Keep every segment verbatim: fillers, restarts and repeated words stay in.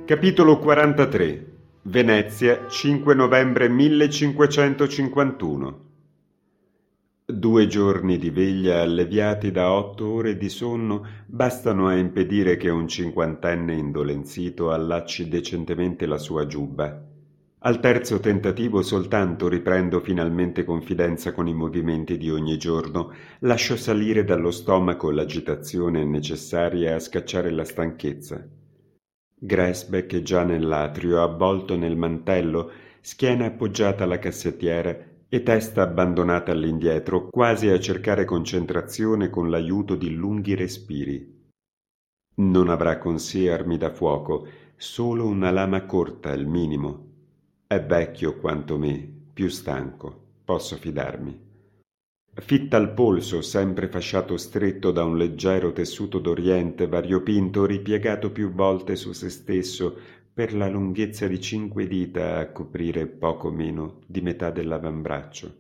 Capitolo quarantatré. Venezia, cinque novembre millecinquecentocinquantuno. Due giorni di veglia alleviati da otto ore di sonno bastano a impedire che un cinquantenne indolenzito allacci decentemente la sua giubba. Al terzo tentativo soltanto riprendo finalmente confidenza con i movimenti di ogni giorno, lascio salire dallo stomaco l'agitazione necessaria a scacciare la stanchezza. Gresbeck è già nell'atrio, avvolto nel mantello, schiena appoggiata alla cassettiera e testa abbandonata all'indietro, quasi a cercare concentrazione con l'aiuto di lunghi respiri. Non avrà con sé armi da fuoco, solo una lama corta, il minimo. È vecchio quanto me, più stanco, posso fidarmi. Fitta al polso, sempre fasciato stretto da un leggero tessuto d'oriente variopinto ripiegato più volte su se stesso per la lunghezza di cinque dita a coprire poco meno di metà dell'avambraccio.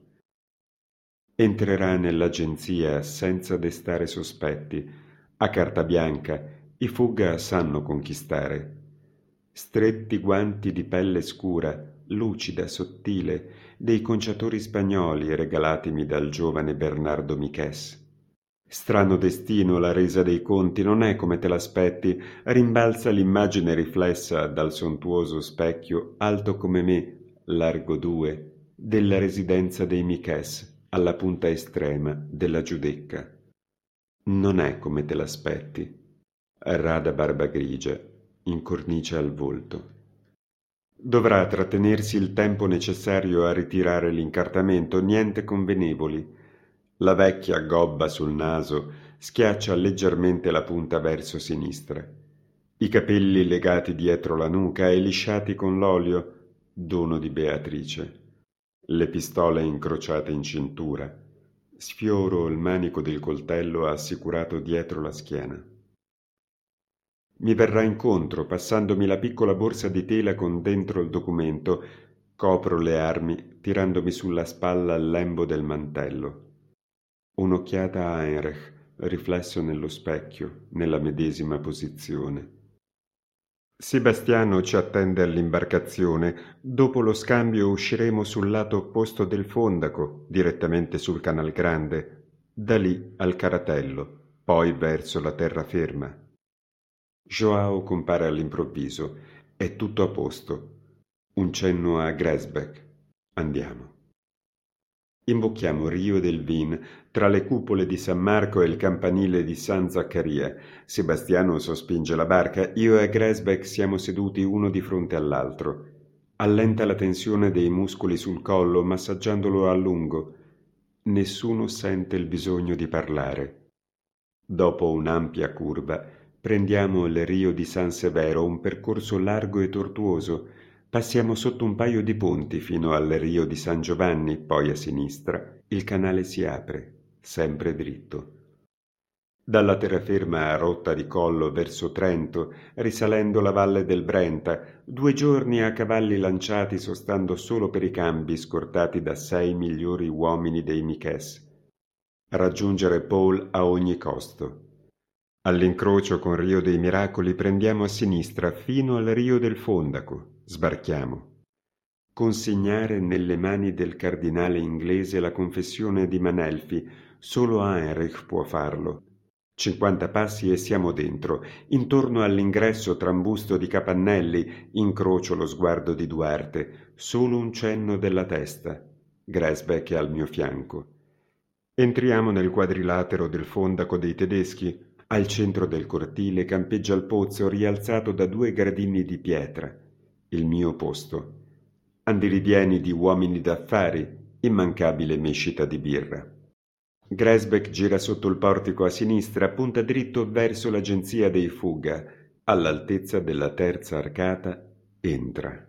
Entrerà nell'agenzia senza destare sospetti. A carta bianca i Fugga sanno conquistare. Stretti guanti di pelle scura, lucida, sottile, dei conciatori spagnoli regalatimi dal giovane Bernardo Michès. Strano destino la resa dei conti, non è come te l'aspetti, rimbalza l'immagine riflessa dal sontuoso specchio alto come me, largo due, della residenza dei Michès alla punta estrema della Giudecca. Non è come te l'aspetti. Rada barba grigia, incornicia al volto. Dovrà trattenersi il tempo necessario a ritirare l'incartamento, niente convenevoli. La vecchia gobba sul naso schiaccia leggermente la punta verso sinistra. I capelli legati dietro la nuca e lisciati con l'olio, dono di Beatrice. Le pistole incrociate in cintura. Sfioro il manico del coltello assicurato dietro la schiena. Mi verrà incontro, passandomi la piccola borsa di tela con dentro il documento. Copro le armi, tirandomi sulla spalla il lembo del mantello. Un'occhiata a Heinrich, riflesso nello specchio, nella medesima posizione. Sebastiano ci attende all'imbarcazione. Dopo lo scambio usciremo sul lato opposto del Fondaco, direttamente sul Canal Grande, da lì al Caratello, poi verso la terraferma. Joao compare all'improvviso. È tutto a posto. Un cenno a Gresbeck. Andiamo. Imbocchiamo Rio del Vin, tra le cupole di San Marco e il campanile di San Zaccaria. Sebastiano sospinge la barca, io e Gresbeck siamo seduti uno di fronte all'altro. Allenta la tensione dei muscoli sul collo, massaggiandolo a lungo. Nessuno sente il bisogno di parlare. Dopo un'ampia curva, prendiamo il Rio di San Severo, un percorso largo e tortuoso. Passiamo sotto un paio di ponti fino al Rio di San Giovanni, poi a sinistra il canale si apre, sempre dritto. Dalla terraferma a rotta di collo verso Trento, risalendo la valle del Brenta, due giorni a cavalli lanciati sostando solo per i cambi scortati da sei migliori uomini dei Michès. Raggiungere Paul a ogni costo. All'incrocio con Rio dei Miracoli prendiamo a sinistra fino al Rio del Fondaco. Sbarchiamo. Consegnare nelle mani del cardinale inglese la confessione di Manelfi. Solo Heinrich può farlo. Cinquanta passi e siamo dentro. Intorno all'ingresso trambusto di capannelli, incrocio lo sguardo di Duarte. Solo un cenno della testa. Gresbeck è al mio fianco. Entriamo nel quadrilatero del Fondaco dei tedeschi. Al centro del cortile campeggia il pozzo rialzato da due gradini di pietra. Il mio posto. Andirivieni di uomini d'affari, immancabile mescita di birra. Gresbeck gira sotto il portico a sinistra, punta dritto verso l'agenzia dei Fugga. All'altezza della terza arcata entra.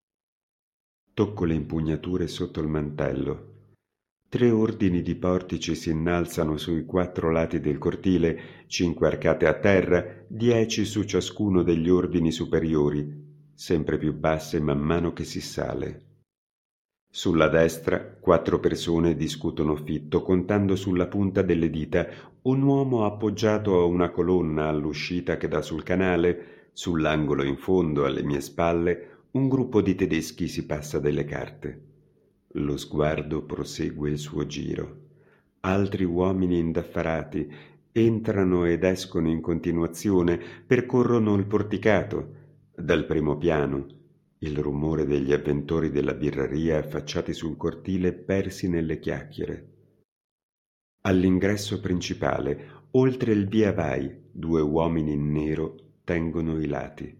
Tocco le impugnature sotto il mantello. Tre ordini di portici si innalzano sui quattro lati del cortile, cinque arcate a terra, dieci su ciascuno degli ordini superiori, sempre più basse man mano che si sale. Sulla destra quattro persone discutono fitto, contando sulla punta delle dita un uomo appoggiato a una colonna all'uscita che dà sul canale, Sull'angolo in fondo, alle mie spalle, un gruppo di tedeschi si passa delle carte. Lo sguardo prosegue il suo giro. Altri uomini indaffarati entrano ed escono in continuazione, percorrono il porticato. Dal primo piano, il rumore degli avventori della birreria affacciati sul cortile persi nelle chiacchiere. All'ingresso principale, oltre il via vai, due uomini in nero tengono i lati.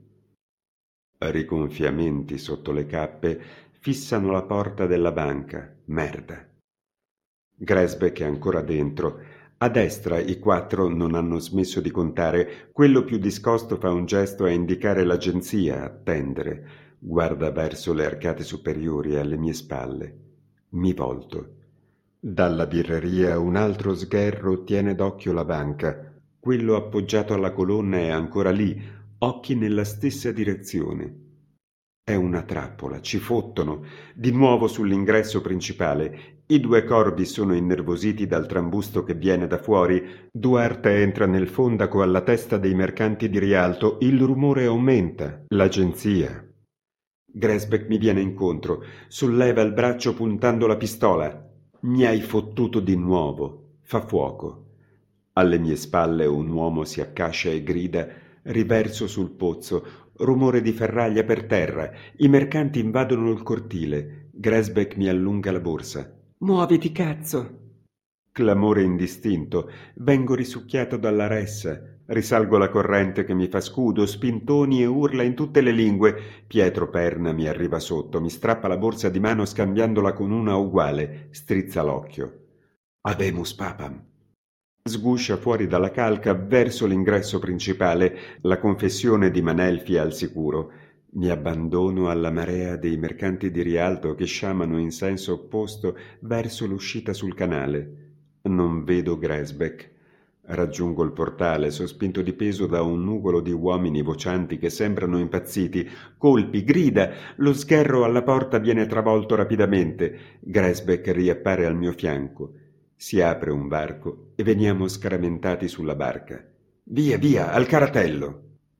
Rigonfiamenti sotto le cappe fissano la porta della banca. Merda. Gresbeck è ancora dentro. A destra i quattro non hanno smesso di contare. Quello più discosto fa un gesto a indicare l'agenzia, attendere. Guarda verso le arcate superiori alle mie spalle. Mi volto. Dalla birreria un altro sgherro tiene d'occhio la banca. Quello appoggiato alla colonna è ancora lì, occhi nella stessa direzione. È una trappola, ci fottono. Di nuovo sull'ingresso principale. I due corvi sono innervositi dal trambusto che viene da fuori. Duarte entra nel fondaco alla testa dei mercanti di Rialto. Il rumore aumenta. L'agenzia. Gresbeck mi viene incontro. Solleva il braccio puntando la pistola. Mi hai fottuto di nuovo. Fa fuoco. Alle mie spalle un uomo si accascia e grida. Riverso sul pozzo. Rumore di ferraglia per terra. I mercanti invadono il cortile. Gresbeck mi allunga la borsa. «Muoviti, cazzo!» Clamore indistinto. Vengo risucchiato dalla ressa. Risalgo la corrente che mi fa scudo, spintoni e urla in tutte le lingue. Pietro Perna mi arriva sotto, mi strappa la borsa di mano scambiandola con una uguale. Strizza l'occhio. «Habemus papam!» Sguscia fuori dalla calca verso l'ingresso principale. La confessione di Manelfi è al sicuro. Mi abbandono alla marea dei mercanti di Rialto che sciamano in senso opposto verso l'uscita sul canale. Non vedo Gresbeck. Raggiungo il portale, sospinto di peso da un nugolo di uomini vocianti che sembrano impazziti. Colpi, grida. Lo sgherro alla porta viene travolto rapidamente. Gresbeck riappare al mio fianco. Si apre un varco e veniamo scaramentati sulla barca. «Via, via, al caratello!»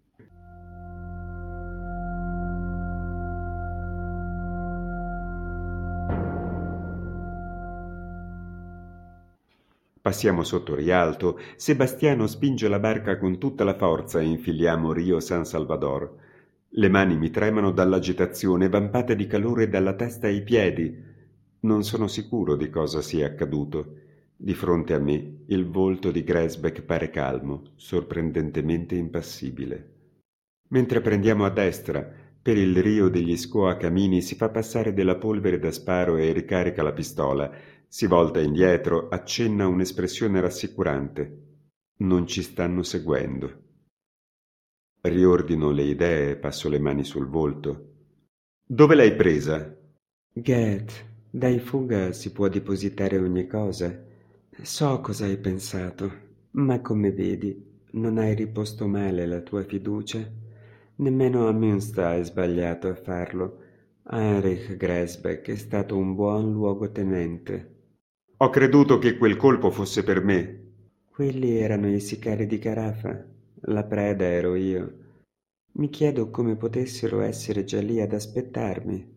Passiamo sotto Rialto. Sebastiano spinge la barca con tutta la forza e infiliamo Rio San Salvador. Le mani mi tremano dall'agitazione, vampate di calore dalla testa ai piedi. Non sono sicuro di cosa sia accaduto. Di fronte a me il volto di Gresbeck pare calmo, sorprendentemente impassibile. Mentre prendiamo a destra, per il Rio degli Scoa Camini si fa passare della polvere da sparo e ricarica la pistola. Si volta indietro, accenna un'espressione rassicurante. Non ci stanno seguendo. Riordino le idee e passo le mani sul volto. «Dove l'hai presa?» «Get, dai fuga si può depositare ogni cosa. So cosa hai pensato, ma come vedi non hai riposto male la tua fiducia. Nemmeno a Münster hai sbagliato a farlo. Heinrich Gresbeck è stato un buon luogotenente.» «Ho creduto che quel colpo fosse per me.» «Quelli erano i sicari di Carafa. La preda ero io. Mi chiedo come potessero essere già lì ad aspettarmi.»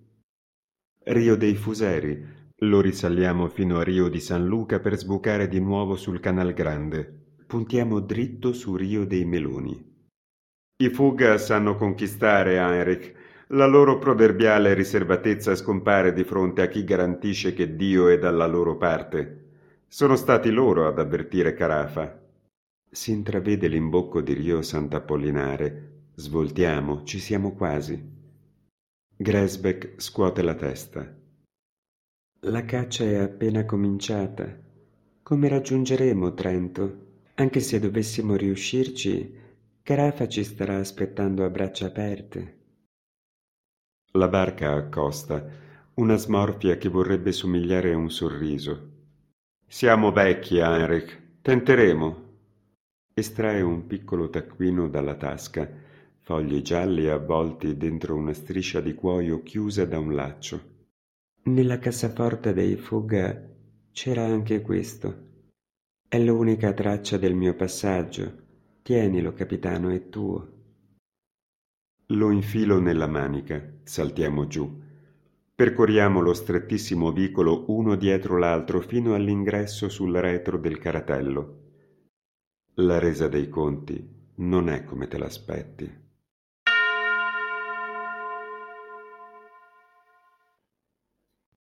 «Rio dei Fuseri. Lo risaliamo fino a Rio di San Luca per sbucare di nuovo sul Canal Grande. Puntiamo dritto su Rio dei Meloni.» «I Fuga sanno conquistare, Heinrich. La loro proverbiale riservatezza scompare di fronte a chi garantisce che Dio è dalla loro parte. Sono stati loro ad avvertire Carafa.» Si intravede l'imbocco di Rio Sant'Apollinare. Svoltiamo, ci siamo quasi. Gresbeck scuote la testa. «La caccia è appena cominciata. Come raggiungeremo Trento? Anche se dovessimo riuscirci, Carafa ci starà aspettando a braccia aperte.» La barca accosta, una smorfia che vorrebbe somigliare a un sorriso. «Siamo vecchi, Heinrich. Tenteremo.» Estrae un piccolo taccuino dalla tasca, fogli gialli avvolti dentro una striscia di cuoio chiusa da un laccio. «Nella cassaforte dei Fuga c'era anche questo. È l'unica traccia del mio passaggio. Tienilo, capitano, è tuo.» Lo infilo nella manica, saltiamo giù. Percorriamo lo strettissimo vicolo uno dietro l'altro fino all'ingresso sul retro del caratello. La resa dei conti non è come te l'aspetti.